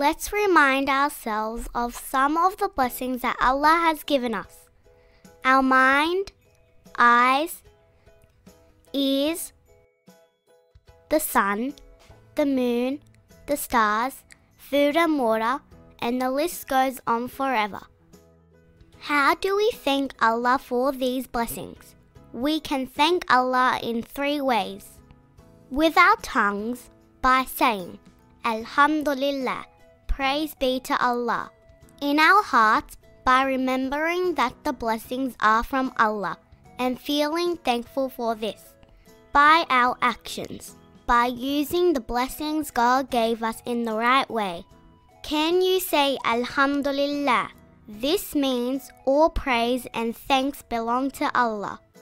Let's remind ourselves of some of the blessings that Allah has given us. Our mind, eyes, ears, the sun, the moon, the stars, food and water, and the list goes on forever. How do we thank Allah for these blessings? We can thank Allah in 3 ways. With our tongues, by saying, Alhamdulillah, praise be to Allah. In our hearts, by remembering that the blessings are from Allah and feeling thankful for this. By our actions, by using the blessings God gave us in the right way. Can you say Alhamdulillah? This means all praise and thanks belong to Allah.